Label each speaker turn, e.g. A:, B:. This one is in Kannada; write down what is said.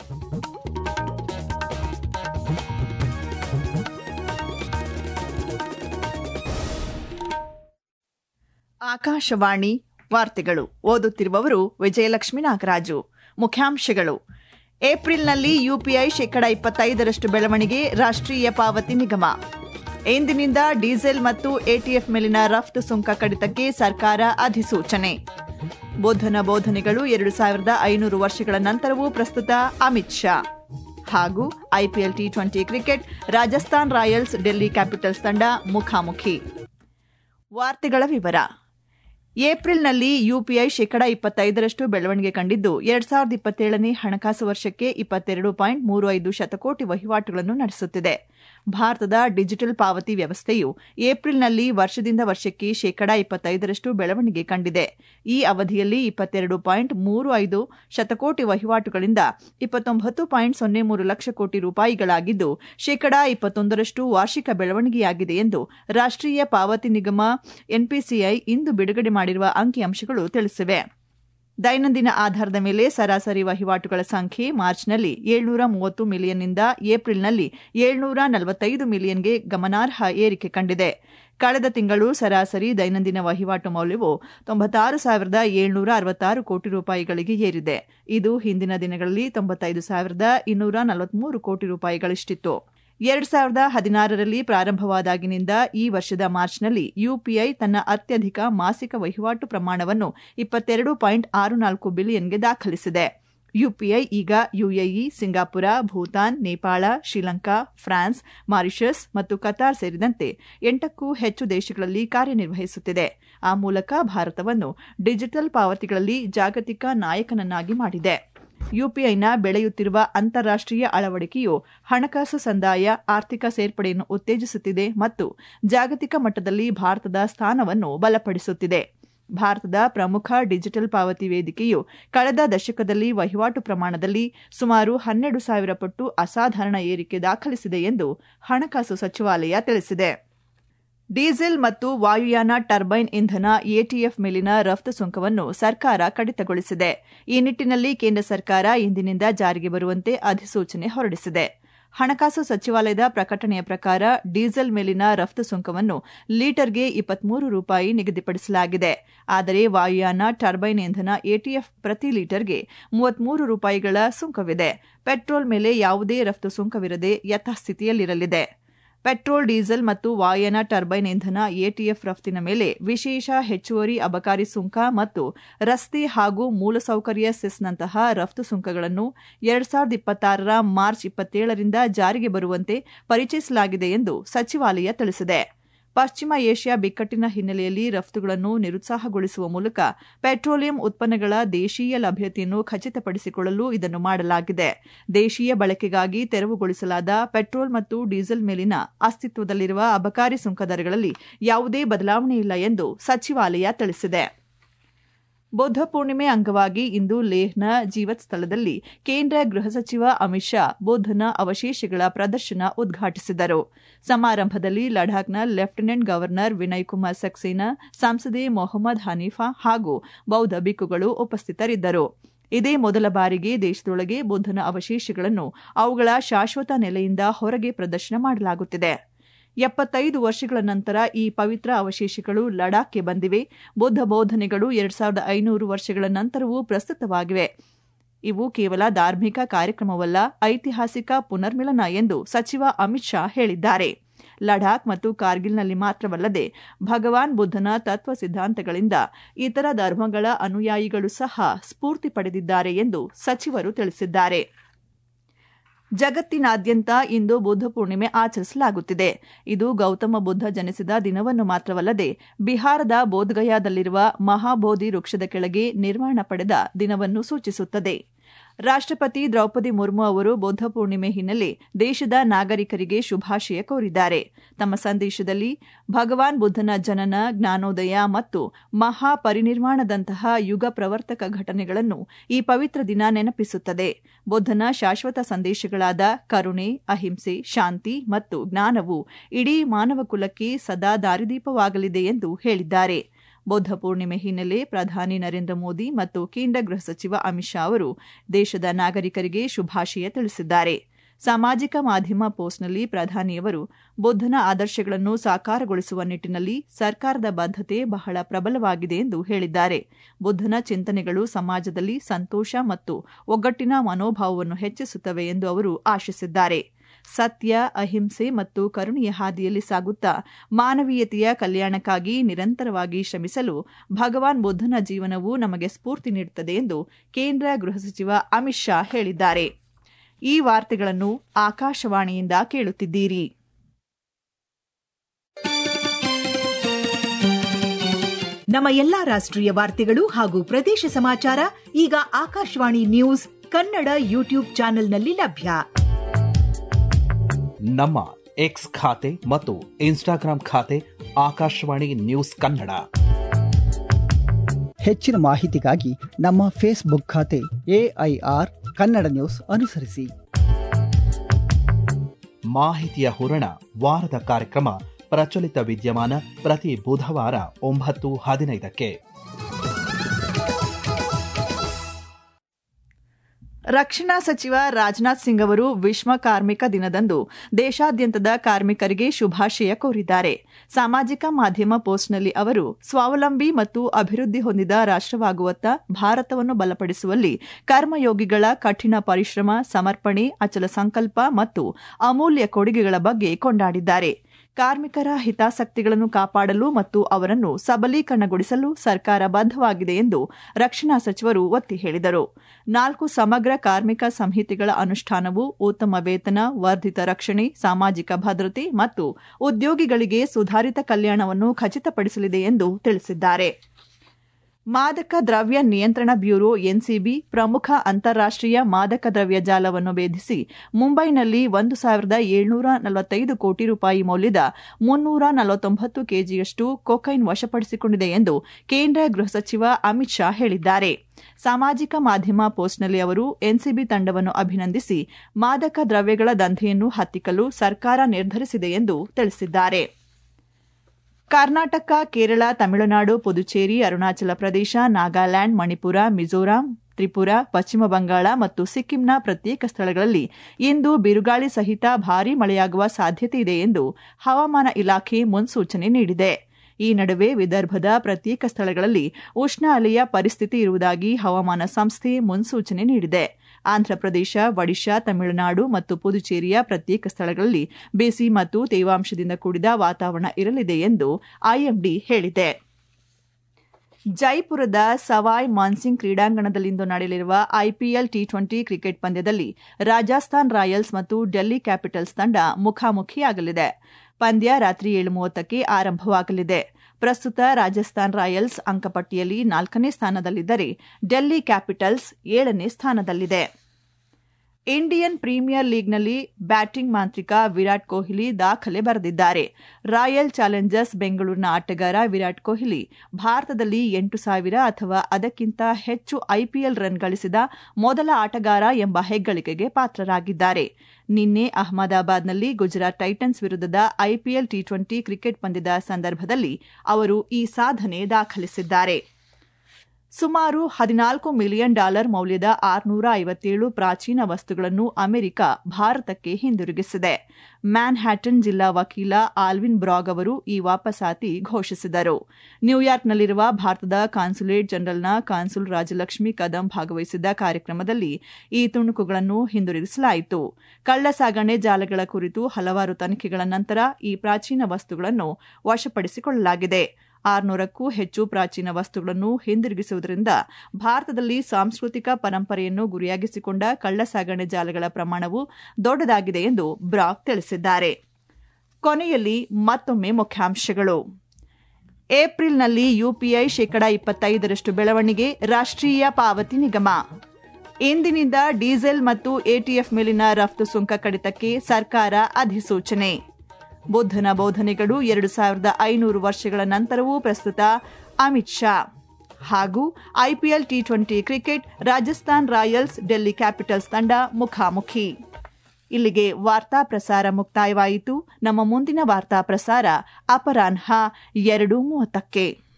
A: ಆಕಾಶವಾಣಿ ವಾರ್ತೆಗಳು. ಓದುತ್ತಿರುವವರು ವಿಜಯಲಕ್ಷ್ಮಿ ನಾಗರಾಜು. ಮುಖ್ಯಾಂಶಗಳು: ಏಪ್ರಿಲ್ನಲ್ಲಿ ಯುಪಿಐ 25% ಬೆಳವಣಿಗೆ, ರಾಷ್ಟ್ರೀಯ ಪಾವತಿ ನಿಗಮ. ಇಂದಿನಿಂದ ಡೀಸೆಲ್ ಮತ್ತು ಎಟಿಎಫ್ ಮೇಲಿನ ರಫ್ತು ಸುಂಕ ಕಡಿತಕ್ಕೆ ಸರ್ಕಾರ ಅಧಿಸೂಚನೆ. ಬುದ್ಧನ ಬೋಧನೆಗಳು 2500 ವರ್ಷಗಳ ನಂತರವೂ ಪ್ರಸ್ತುತ, ಅಮಿತ್ ಶಾ. ಹಾಗೂ ಐಪಿಎಲ್ ಟಿ20 cricket, Rajasthan Royals Delhi Capitals ತಂಡ ಮುಖಾಮುಖಿ. ವಾರ್ತೆಗಳ ವಿವರ. ಏಪ್ರಿಲ್ನಲ್ಲಿ ಯುಪಿಐ 25% ಬೆಳವಣಿಗೆ ಕಂಡಿದ್ದು, 2027ನೇ ಹಣಕಾಸು ವರ್ಷಕ್ಕೆ 22.35 ಶತಕೋಟಿ ವಹಿವಾಟುಗಳನ್ನು ನಡೆಸುತ್ತಿದೆ. ಭಾರತದ ಡಿಜಿಟಲ್ ಪಾವತಿ ವ್ಯವಸ್ಥೆಯು ಏಪ್ರಿಲ್ನಲ್ಲಿ ವರ್ಷದಿಂದ ವರ್ಷಕ್ಕೆ 25% ಬೆಳವಣಿಗೆ ಕಂಡಿದೆ. ಈ ಅವಧಿಯಲ್ಲಿ 22.35 ಶತಕೋಟಿ ವಹಿವಾಟುಗಳಿಂದ 29.03 ಲಕ್ಷ ಕೋಟಿ ರೂಪಾಯಿಗಳಾಗಿದ್ದು, 21% ವಾರ್ಷಿಕ ಬೆಳವಣಿಗೆಯಾಗಿದೆ ಎಂದು ರಾಷ್ಟ್ರೀಯ ಪಾವತಿ ನಿಗಮ ಎನ್ಪಿಸಿಐ ಇಂದು ಬಿಡುಗಡೆ ಮಾಡಿರುವ ಅಂಕಿಅಂಶಗಳು ತಿಳಿಸಿವೆ. ದೈನಂದಿನ ಆಧಾರದ ಮೇಲೆ ಸರಾಸರಿ ವಹಿವಾಟುಗಳ ಸಂಖ್ಯೆ ಮಾರ್ಚ್ನಲ್ಲಿ 730 ಮಿಲಿಯನ್ನಿಂದ ಏಪ್ರಿಲ್ನಲ್ಲಿ 745 ಮಿಲಿಯನ್ಗೆ ಗಮನಾರ್ಹ ಏರಿಕೆ ಕಂಡಿದೆ. ಕಳೆದ ತಿಂಗಳು ಸರಾಸರಿ ದೈನಂದಿನ ವಹಿವಾಟು ಮೌಲ್ಯವು 96,766 ಕೋಟಿ ರೂಪಾಯಿಗಳಿಗೆ ಏರಿದೆ. ಇದು ಹಿಂದಿನ ದಿನಗಳಲ್ಲಿ 95,243 ಕೋಟಿ ರೂಪಾಯಿಗಳಷ್ಟಿತ್ತು. 2016ರಲ್ಲಿ ಪ್ರಾರಂಭವಾದಾಗಿನಿಂದ ಈ ವರ್ಷದ ಮಾರ್ಚ್ನಲ್ಲಿ ಯುಪಿಐ ತನ್ನ ಅತ್ಯಧಿಕ ಮಾಸಿಕ ವಹಿವಾಟು ಪ್ರಮಾಣವನ್ನು 22.64 ಬಿಲಿಯನ್ಗೆ ದಾಖಲಿಸಿದೆ. ಯುಪಿಐ ಈಗ UAE, Singapore, Bhutan, Nepal, Sri Lanka, France, Mauritius ಮತ್ತು ಕತಾರ್ ಸೇರಿದಂತೆ 8ಕ್ಕೂ ಹೆಚ್ಚು ದೇಶಗಳಲ್ಲಿ ಕಾರ್ಯನಿರ್ವಹಿಸುತ್ತಿದೆ. ಆ ಮೂಲಕ ಭಾರತವನ್ನು ಡಿಜಿಟಲ್ ಪಾವತಿಗಳಲ್ಲಿ ಜಾಗತಿಕ ನಾಯಕನನ್ನಾಗಿ ಮಾಡಿದೆ. ಯುಪಿಐನ ಬೆಳೆಯುತ್ತಿರುವ ಅಂತಾರಾಷ್ಟೀಯ ಅಳವಡಿಕೆಯು ಹಣಕಾಸು ಸಂದಾಯ, ಆರ್ಥಿಕ ಸೇರ್ಪಡೆಯನ್ನು ಉತ್ತೇಜಿಸುತ್ತಿದೆ ಮತ್ತು ಜಾಗತಿಕ ಮಟ್ಟದಲ್ಲಿ ಭಾರತದ ಸ್ಥಾನವನ್ನು ಬಲಪಡಿಸುತ್ತಿದೆ. ಭಾರತದ ಪ್ರಮುಖ ಡಿಜಿಟಲ್ ಪಾವತಿ ವೇದಿಕೆಯು ಕಳೆದ ದಶಕದಲ್ಲಿ ವಹಿವಾಟು ಪ್ರಮಾಣದಲ್ಲಿ ಸುಮಾರು 12,000 ಪಟ್ಟು ಅಸಾಧಾರಣ ಏರಿಕೆ ದಾಖಲಿಸಿದೆ ಎಂದು ಹಣಕಾಸು ಸಚಿವಾಲಯ ತಿಳಿಸಿದೆ. ಡೀಸೆಲ್ ಮತ್ತು ವಾಯುಯಾನ ಟರ್ಬೈನ್ ಇಂಧನ ಎಟಿಎಫ್ ಮೇಲಿನ ರಫ್ತು ಸುಂಕವನ್ನು ಸರ್ಕಾರ ಕಡಿತಗೊಳಿಸಿದೆ. ಈ ನಿಟ್ಟಿನಲ್ಲಿ ಕೇಂದ್ರ ಸರ್ಕಾರ ಇಂದಿನಿಂದ ಜಾರಿಗೆ ಬರುವಂತೆ ಅಧಿಸೂಚನೆ ಹೊರಡಿಸಿದೆ. ಹಣಕಾಸು ಸಚಿವಾಲಯದ ಪ್ರಕಟಣೆಯ ಪ್ರಕಾರ ಡೀಸೆಲ್ ಮೇಲಿನ ರಫ್ತು ಸುಂಕವನ್ನು ಲೀಟರ್ಗೆ 23 ರೂಪಾಯಿ ನಿಗದಿಪಡಿಸಲಾಗಿದೆ. ಆದರೆ ವಾಯುಯಾನ ಟರ್ಬೈನ್ ಇಂಧನ ಎಟಿಎಫ್ ಪ್ರತಿ ಲೀಟರ್ಗೆ 33 ರೂಪಾಯಿಗಳ ಸುಂಕವಿದೆ. ಪೆಟ್ರೋಲ್ ಮೇಲೆ ಯಾವುದೇ ರಫ್ತು ಸುಂಕವಿರದೆ ಯಥಾಸ್ಥಿತಿಯಲ್ಲಿರಲಿದೆ. ಪೆಟ್ರೋಲ್, ಡೀಸೆಲ್ ಮತ್ತು ವಾಯುಯಾನ ಟರ್ಬೈನ್ ಇಂಧನ ಎಟಿಎಫ್ ರಫ್ತಿನ ಮೇಲೆ ವಿಶೇಷ ಹೆಚ್ಚುವರಿ ಅಬಕಾರಿ ಸುಂಕ ಮತ್ತು ರಸ್ತೆ ಹಾಗೂ ಮೂಲಸೌಕರ್ಯ ಸೆಸ್ನಂತಹ ರಫ್ತು ಸುಂಕಗಳನ್ನು 2026ರ ಮಾರ್ಚ್ 27ರಿಂದ ಜಾರಿಗೆ ಬರುವಂತೆ ಪರಿಚಯಿಸಲಾಗಿದೆ ಎಂದು ಸಚಿವಾಲಯ ತಿಳಿಸಿದೆ. ಪಶ್ಚಿಮ ಏಷ್ಯಾ ಬಿಕ್ಕಟ್ಟಿನ ಹಿನ್ನೆಲೆಯಲ್ಲಿ ರಫ್ತುಗಳನ್ನು ನಿರುತ್ಸಾಹಗೊಳಿಸುವ ಮೂಲಕ ಪೆಟ್ರೋಲಿಯಂ ಉತ್ಪನ್ನಗಳ ದೇಶೀಯ ಲಭ್ಯತೆಯನ್ನು ಖಚಿತಪಡಿಸಿಕೊಳ್ಳಲು ಇದನ್ನು ಮಾಡಲಾಗಿದೆ. ದೇಶೀಯ ಬಳಕೆಗಾಗಿ ತೆರವುಗೊಳಿಸಲಾದ ಪೆಟ್ರೋಲ್ ಮತ್ತು ಡೀಸೆಲ್ ಮೇಲಿನ ಅಸ್ತಿತ್ವದಲ್ಲಿರುವ ಅಬಕಾರಿ ಸುಂಕ ದರಗಳಲ್ಲಿ ಯಾವುದೇ ಬದಲಾವಣೆಯಿಲ್ಲ ಎಂದು ಸಚಿವಾಲಯ ತಿಳಿಸಿದೆ. ಬುದ್ಧ ಪೂರ್ಣಿಮೆ ಅಂಗವಾಗಿ ಇಂದು ಲೇಹ್ನ ಜೀವತ್ ಸ್ಥಳದಲ್ಲಿ ಕೇಂದ್ರ ಗೃಹ ಸಚಿವ ಅಮಿತ್ ಶಾ ಬುದ್ಧನ ಅವಶೇಷಗಳ ಪ್ರದರ್ಶನ ಉದ್ಘಾಟಿಸಿದರು. ಸಮಾರಂಭದಲ್ಲಿ ಲಡಾಖ್ನ ಲೆಫ್ಟಿನೆಂಟ್ ಗವರ್ನರ್ ವಿನಯ್ ಕುಮಾರ್ ಸಕ್ಸೇನಾ, ಸಂಸದೆ ಮೊಹಮ್ಮದ್ ಹನೀಫಾ ಹಾಗೂ ಬೌದ್ಧ ಭಿಕ್ಕುಗಳು ಉಪಸ್ಥಿತರಿದ್ದರು. ಇದೇ ಮೊದಲ ಬಾರಿಗೆ ದೇಶದೊಳಗೆ ಬುದ್ಧನ ಅವಶೇಷಗಳನ್ನು ಅವುಗಳ ಶಾಶ್ವತ ನೆಲೆಯಿಂದ ಹೊರಗೆ ಪ್ರದರ್ಶನ ಮಾಡಲಾಗುತ್ತಿದೆ. 75 ವರ್ಷಗಳ ನಂತರ ಈ ಪವಿತ್ರ ಅವಶೇಷಗಳು ಲಡಾಖ್ಗೆ ಬಂದಿವೆ. ಬುದ್ಧ ಬೋಧನೆಗಳು 2500 ವರ್ಷಗಳ ನಂತರವೂ ಪ್ರಸ್ತುತವಾಗಿವೆ. ಇವು ಕೇವಲ ಧಾರ್ಮಿಕ ಕಾರ್ಯಕ್ರಮವಲ್ಲ, ಐತಿಹಾಸಿಕ ಪುನರ್ಮಿಲನ ಎಂದು ಸಚಿವ ಅಮಿತ್ ಶಾ ಹೇಳಿದ್ದಾರೆ. ಲಡಾಖ್ ಮತ್ತು ಕಾರ್ಗಿಲ್ನಲ್ಲಿ ಮಾತ್ರವಲ್ಲದೆ ಭಗವಾನ್ ಬುದ್ಧನ ತತ್ವ ಸಿದ್ಧಾಂತಗಳಿಂದ ಇತರ ಧರ್ಮಗಳ ಅನುಯಾಯಿಗಳು ಸಹ ಸ್ಫೂರ್ತಿ ಪಡೆದಿದ್ದಾರೆ ಎಂದು ಸಚಿವರು ತಿಳಿಸಿದ್ದಾರೆ. ಜಗತ್ತಿನಾದ್ಯಂತ ಇಂದು ಬುದ್ಧ ಪೂರ್ಣಿಮೆ ಆಚರಿಸಲಾಗುತ್ತಿದೆ. ಇದು ಗೌತಮ ಬುದ್ಧ ಜನಿಸಿದ ದಿನವನ್ನು ಮಾತ್ರವಲ್ಲದೆ ಬಿಹಾರದ ಬೋಧ್ಗಯಾದಲ್ಲಿರುವ ಮಹಾಬೋಧಿ ವೃಕ್ಷದ ಕೆಳಗೆ ನಿರ್ವಾಣ ಪಡೆದ ದಿನವನ್ನು ಸೂಚಿಸುತ್ತದೆ. ರಾಷ್ಟ್ರಪತಿ ದ್ರೌಪದಿ ಮುರ್ಮು ಅವರು ಬುದ್ಧ ಪೂರ್ಣಿಮೆ ಹಿನ್ನೆಲೆ ದೇಶದ ನಾಗರಿಕರಿಗೆ ಶುಭಾಶಯ ಕೋರಿದ್ದಾರೆ. ತಮ್ಮ ಸಂದೇಶದಲ್ಲಿ ಭಗವಾನ್ ಬುದ್ಧನ ಜನನ, ಜ್ಞಾನೋದಯ ಮತ್ತು ಮಹಾಪರಿನಿರ್ವಾಣದಂತಹ ಯುಗ ಪ್ರವರ್ತಕ ಘಟನೆಗಳನ್ನು ಈ ಪವಿತ್ರ ದಿನ ನೆನಪಿಸುತ್ತದೆ. ಬುದ್ಧನ ಶಾಶ್ವತ ಸಂದೇಶಗಳಾದ ಕರುಣೆ, ಅಹಿಂಸೆ, ಶಾಂತಿ ಮತ್ತು ಜ್ಞಾನವು ಇಡೀ ಮಾನವ ಕುಲಕ್ಕೆ ಸದಾ ದಾರಿದೀಪವಾಗಲಿದೆ ಎಂದು ಹೇಳಿದ್ದಾರೆ. ಬುದ್ಧ ಪೂರ್ಣಿಮೆ ಹಿನ್ನೆಲೆ ಪ್ರಧಾನಿ ನರೇಂದ್ರ ಮೋದಿ ಮತ್ತು ಕೇಂದ್ರ ಗೃಹ ಸಚಿವ ಅಮಿತ್ ಶಾ ಅವರು ದೇಶದ ನಾಗರಿಕರಿಗೆ ಶುಭಾಶಯ ತಿಳಿಸಿದ್ದಾರೆ. ಸಾಮಾಜಿಕ ಮಾಧ್ಯಮ ಪೋಸ್ಟ್ನಲ್ಲಿ ಪ್ರಧಾನಿಯವರು ಬುದ್ಧನ ಆದರ್ಶಗಳನ್ನು ಸಾಕಾರಗೊಳಿಸುವ ನಿಟ್ಟಿನಲ್ಲಿ ಸರ್ಕಾರದ ಬದ್ಧತೆ ಬಹಳ ಪ್ರಬಲವಾಗಿದೆ ಎಂದು ಹೇಳಿದ್ದಾರೆ. ಬುದ್ಧನ ಚಿಂತನೆಗಳು ಸಮಾಜದಲ್ಲಿ ಸಂತೋಷ ಮತ್ತು ಒಗ್ಗಟ್ಟಿನ ಮನೋಭಾವವನ್ನು ಹೆಚ್ಚಿಸುತ್ತವೆ ಎಂದು ಅವರು ಆಶಿಸಿದ್ದಾರೆ. ಸತ್ಯ, ಅಹಿಂಸೆ ಮತ್ತು ಕರುಣೆಯ ಹಾದಿಯಲ್ಲಿ ಸಾಗುತ್ತಾ ಮಾನವೀಯತೆಯ ಕಲ್ಯಾಣಕ್ಕಾಗಿ ನಿರಂತರವಾಗಿ ಶ್ರಮಿಸಲು ಭಗವಾನ್ ಬುದ್ಧನ ಜೀವನವು ನಮಗೆ ಸ್ಫೂರ್ತಿ ನೀಡುತ್ತದೆ ಎಂದು ಕೇಂದ್ರ ಗೃಹ ಸಚಿವ ಅಮಿತ್ ಶಾ ಹೇಳಿದ್ದಾರೆ. ಈ ವಾರ್ತೆಗಳನ್ನು ಆಕಾಶವಾಣಿಯಿಂದ ಕೇಳುತ್ತಿದ್ದೀರಿ.
B: ನಮ್ಮ ಎಲ್ಲಾ ರಾಷ್ಟ್ರೀಯ ವಾರ್ತೆಗಳು ಹಾಗೂ ಪ್ರದೇಶ ಸಮಾಚಾರ ಈಗ ಆಕಾಶವಾಣಿ ನ್ಯೂಸ್ ಕನ್ನಡ ಯೂಟ್ಯೂಬ್ ಚಾನೆಲ್ನಲ್ಲಿ ಲಭ್ಯ.
C: ನಮ್ಮ ಎಕ್ಸ್ ಖಾತೆ ಮತ್ತು ಇನ್ಸ್ಟಾಗ್ರಾಂ ಖಾತೆ ಆಕಾಶವಾಣಿ ನ್ಯೂಸ್ ಕನ್ನಡ.
D: ಹೆಚ್ಚಿನ ಮಾಹಿತಿಗಾಗಿ ನಮ್ಮ ಫೇಸ್ಬುಕ್ ಖಾತೆ AIR ಕನ್ನಡ ನ್ಯೂಸ್ ಅನುಸರಿಸಿ.
C: ಮಾಹಿತಿಯ ಹೂರಣ ವಾರದ ಕಾರ್ಯಕ್ರಮ ಪ್ರಚಲಿತ ವಿದ್ಯಮಾನ ಪ್ರತಿ ಬುಧವಾರ 9:15.
A: ರಕ್ಷಣಾ ಸಚಿವ ರಾಜನಾಥ್ ಸಿಂಗ್ ಅವರು ವಿಶ್ವ ಕಾರ್ಮಿಕ ದಿನದಂದು ದೇಶಾದ್ಯಂತದ ಕಾರ್ಮಿಕರಿಗೆ ಶುಭಾಶಯ ಕೋರಿದ್ದಾರೆ. ಸಾಮಾಜಿಕ ಮಾಧ್ಯಮ ಪೋಸ್ಟ್ನಲ್ಲಿ ಅವರು ಸ್ವಾವಲಂಬಿ ಮತ್ತು ಅಭಿವೃದ್ಧಿ ಹೊಂದಿದ ರಾಷ್ಟವಾಗುವತ್ತ ಭಾರತವನ್ನು ಬಲಪಡಿಸುವಲ್ಲಿ ಕರ್ಮಯೋಗಿಗಳ ಕಠಿಣ ಪರಿಶ್ರಮ, ಸಮರ್ಪಣೆ, ಅಚಲ ಸಂಕಲ್ಪ ಮತ್ತು ಅಮೂಲ್ಯ ಕೊಡುಗೆಗಳ ಬಗ್ಗೆ ಕೊಂಡಾಡಿದ್ದಾರೆ. ಕಾರ್ಮಿಕರ ಹಿತಾಸಕ್ತಿಗಳನ್ನು ಕಾಪಾಡಲು ಮತ್ತು ಅವರನ್ನು ಸಬಲೀಕರಣಗೊಳಿಸಲು ಸರ್ಕಾರ ಬದ್ಧವಾಗಿದೆ ಎಂದು ರಕ್ಷಣಾ ಸಚಿವರು ಒತ್ತಿ ಹೇಳಿದರು. 4 ಸಮಗ್ರ ಕಾರ್ಮಿಕ ಸಂಹಿತೆಗಳ ಅನುಷ್ಠಾನವು ಉತ್ತಮ ವೇತನ, ವರ್ಧಿತ ರಕ್ಷಣೆ, ಸಾಮಾಜಿಕ ಭದ್ರತೆ ಮತ್ತು ಉದ್ಯೋಗಿಗಳಿಗೆ ಸುಧಾರಿತ ಕಲ್ಯಾಣವನ್ನು ಖಚಿತಪಡಿಸಲಿದೆ ಎಂದು ತಿಳಿಸಿದ್ದಾರೆ. ಮಾದಕ ದ್ರವ್ಯ ನಿಯಂತ್ರಣ ಬ್ಯೂರೋ ಎನ್ಸಿಬಿ ಪ್ರಮುಖ ಅಂತಾರಾಷ್ಟೀಯ ಮಾದಕ ದ್ರವ್ಯ ಜಾಲವನ್ನು ಭೇದಿಸಿ ಮುಂಬೈನಲ್ಲಿ 1,745 ಕೋಟಿ ರೂಪಾಯಿ ಮೌಲ್ಯದ 349 ಕೆಜಿಯಷ್ಟು ಕೊಕೈನ್ ವಶಪಡಿಸಿಕೊಂಡಿದೆ ಎಂದು ಕೇಂದ್ರ ಗೃಹ ಸಚಿವ ಅಮಿತ್ ಶಾ ಹೇಳಿದ್ದಾರೆ. ಸಾಮಾಜಿಕ ಮಾಧ್ಯಮ ಪೋಸ್ಟ್ನಲ್ಲಿ ಅವರು ಎನ್ಸಿಬಿ ತಂಡವನ್ನು ಅಭಿನಂದಿಸಿ ಮಾದಕ ದ್ರವ್ಯಗಳ ದಂಧೆಯನ್ನು ಹತ್ತಿಕ್ಕಲು ಸರ್ಕಾರ ನಿರ್ಧರಿಸಿದೆ ಎಂದು ತಿಳಿಸಿದ್ದಾರೆ. ಕರ್ನಾಟಕ, ಕೇರಳ, ತಮಿಳುನಾಡು, ಪುದುಚೇರಿ, ಅರುಣಾಚಲ ಪ್ರದೇಶ, ನಾಗಾಲ್ಯಾಂಡ್, ಮಣಿಪುರ, ಮಿಜೋರಾಂ, ತ್ರಿಪುರಾ, ಪಶ್ಚಿಮ ಬಂಗಾಳ ಮತ್ತು ಸಿಕ್ಕಿಂನ ಪ್ರತ್ಯೇಕ ಸ್ಥಳಗಳಲ್ಲಿ ಇಂದು ಬಿರುಗಾಳಿ ಸಹಿತ ಭಾರೀ ಮಳೆಯಾಗುವ ಸಾಧ್ಯತೆಯಿದೆ ಎಂದು ಹವಾಮಾನ ಇಲಾಖೆ ಮುನ್ಸೂಚನೆ ನೀಡಿದೆ. ಈ ನಡುವೆ ವಿದರ್ಭದ ಪ್ರತ್ಯೇಕ ಸ್ಥಳಗಳಲ್ಲಿ ಉಷ್ಣ ಅಲೆಯ ಪರಿಸ್ಥಿತಿ ಇರುವುದಾಗಿ ಹವಾಮಾನ ಸಂಸ್ಥೆ ಮುನ್ಸೂಚನೆ ನೀಡಿದೆ. ಆಂಧ್ರಪ್ರದೇಶ, ಒಡಿಶಾ, ತಮಿಳುನಾಡು ಮತ್ತು ಪುದುಚೇರಿಯ ಪ್ರತ್ಯೇಕ ಸ್ಥಳಗಳಲ್ಲಿ ಬಿಸಿ ಮತ್ತು ತೇವಾಂಶದಿಂದ ಕೂಡಿದ ವಾತಾವರಣ ಇರಲಿದೆ ಎಂದು ಐಎಂಡಿ ಹೇಳಿದೆ. ಜೈಪುರದ ಸವಾಯ್ ಮಾನ್ಸಿಂಗ್ ಕ್ರೀಡಾಂಗಣದಲ್ಲಿಂದು ನಡೆಯಲಿರುವ ಐಪಿಎಲ್ ಟಿ20 ಕ್ರಿಕೆಟ್ ಪಂದ್ಯದಲ್ಲಿ ರಾಜಸ್ಥಾನ್ ರಾಯಲ್ಸ್ ಮತ್ತು ಡೆಲ್ಲಿ ಕ್ಯಾಪಿಟಲ್ಸ್ ತಂಡ ಮುಖಾಮುಖಿಯಾಗಲಿದೆ. ಪಂದ್ಯ ರಾತ್ರಿ 7:30ಕ್ಕೆ ಆರಂಭವಾಗಲಿದೆ. ಪ್ರಸ್ತುತ ರಾಜಸ್ಥಾನ್ ರಾಯಲ್ಸ್ ಅಂಕಪಟ್ಟಿಯಲ್ಲಿ 4ನೇ ಸ್ಥಾನದಲ್ಲಿದ್ದರೆ ಡೆಲ್ಲಿ ಕ್ಯಾಪಿಟಲ್ಸ್ 7ನೇ ಸ್ಥಾನದಲ್ಲಿದೆ. ಇಂಡಿಯನ್ ಪ್ರೀಮಿಯರ್ ಲೀಗ್ನಲ್ಲಿ ಬ್ಯಾಟಿಂಗ್ ಮಾಂತ್ರಿಕ ವಿರಾಟ್ ಕೊಹ್ಲಿ ದಾಖಲೆ ಬರೆದಿದ್ದಾರೆ. ರಾಯಲ್ ಚಾಲೆಂಜರ್ಸ್ ಬೆಂಗಳೂರಿನ ಆಟಗಾರ ವಿರಾಟ್ ಕೊಹ್ಲಿ ಭಾರತದಲ್ಲಿ 8,000 ಅಥವಾ ಅದಕ್ಕಿಂತ ಹೆಚ್ಚು ಐಪಿಎಲ್ ರನ್ ಗಳಿಸಿದ ಮೊದಲ ಆಟಗಾರ ಎಂಬ ಹೆಗ್ಗಳಿಕೆಗೆ ಪಾತ್ರರಾಗಿದ್ದಾರೆ. ನಿನ್ನೆ ಅಹಮದಾಬಾದ್ನಲ್ಲಿ ಗುಜರಾತ್ ಟೈಟನ್ಸ್ ವಿರುದ್ಧದ ಐಪಿಎಲ್ ಟಿ20 ಕ್ರಿಕೆಟ್ ಪಂದ್ಯದ ಸಂದರ್ಭದಲ್ಲಿ ಅವರು ಈ ಸಾಧನೆ ದಾಖಲಿಸಿದ್ದಾರೆ. ಸುಮಾರು $14 ಮಿಲಿಯನ್ ಮೌಲ್ಯದ 657 ಪ್ರಾಚೀನ ವಸ್ತುಗಳನ್ನು ಅಮೆರಿಕ ಭಾರತಕ್ಕೆ ಹಿಂದಿರುಗಿಸಿದೆ. ಮ್ಯಾನ್ಹ್ಯಾಟನ್ ಜಿಲ್ಲಾ ವಕೀಲ ಆಲ್ವಿನ್ ಬ್ರಾಗ್ ಅವರು ಈ ವಾಪಸಾತಿ ಘೋಷಿಸಿದರು. ನ್ಯೂಯಾರ್ಕ್ನಲ್ಲಿರುವ ಭಾರತದ ಕಾನ್ಸುಲೇಟ್ ಜನರಲ್ನ ಕಾನ್ಸುಲ್ ರಾಜಲಕ್ಷ್ಮಿ ಕದಂ ಭಾಗವಹಿಸಿದ್ದ ಕಾರ್ಯಕ್ರಮದಲ್ಲಿ ಈ ತುಣುಕುಗಳನ್ನು ಹಿಂದಿರುಗಿಸಲಾಯಿತು. ಕಳ್ಳಸಾಗಣೆ ಜಾಲಗಳ ಕುರಿತು ಹಲವಾರು ತನಿಖೆಗಳ ನಂತರ ಈ ಪ್ರಾಚೀನ ವಸ್ತುಗಳನ್ನು ವಶಪಡಿಸಿಕೊಳ್ಳಲಾಗಿದೆ. 600ಕ್ಕೂ ಹೆಚ್ಚು ಪ್ರಾಚೀನ ವಸ್ತುಗಳನ್ನು ಹಿಂದಿರುಗಿಸುವುದರಿಂದ ಭಾರತದಲ್ಲಿ ಸಾಂಸ್ಕೃತಿಕ ಪರಂಪರೆಯನ್ನು ಗುರಿಯಾಗಿಸಿಕೊಂಡ ಕಳ್ಳಸಾಗಣೆ ಜಾಲಗಳ ಪ್ರಮಾಣವು ದೊಡ್ಡದಾಗಿದೆ ಎಂದು ಬ್ರಾಗ್ ತಿಳಿಸಿದ್ದಾರೆ. ಕೊನೆಯಲ್ಲಿ ಮತ್ತೊಮ್ಮೆ ಮುಖ್ಯಾಂಶಗಳು. ಏಪ್ರಿಲ್ನಲ್ಲಿ ಯುಪಿಐ 25% ಬೆಳವಣಿಗೆ, ರಾಷ್ಟ್ರೀಯ ಪಾವತಿ ನಿಗಮ. ಇಂದಿನಿಂದ ಡೀಸೆಲ್ ಮತ್ತು ಎಟಿಎಫ್ ಮೇಲಿನ ರಫ್ತು ಸುಂಕ ಕಡಿತಕ್ಕೆ ಸರ್ಕಾರ ಅಧಿಸೂಚನೆ. ಬುದ್ಧನ ಬೋಧನೆಗಳು 2500 ವರ್ಷಗಳ ನಂತರವೂ ಪ್ರಸ್ತುತ, ಅಮಿತ್ ಶಾ. ಹಾಗೂ ಐಪಿಎಲ್ ಟಿ20 cricket, Rajasthan Royals Delhi Capitals ತಂಡ ಮುಖಾಮುಖಿ. ಇಲ್ಲಿಗೆ ವಾರ್ತಾ ಪ್ರಸಾರ ಮುಕ್ತಾಯವಾಯಿತು. ನಮ್ಮ ಮುಂದಿನ ವಾರ್ತಾ ಪ್ರಸಾರ ಅಪರಾಹ್ನ 2:30ಕ್ಕೆ.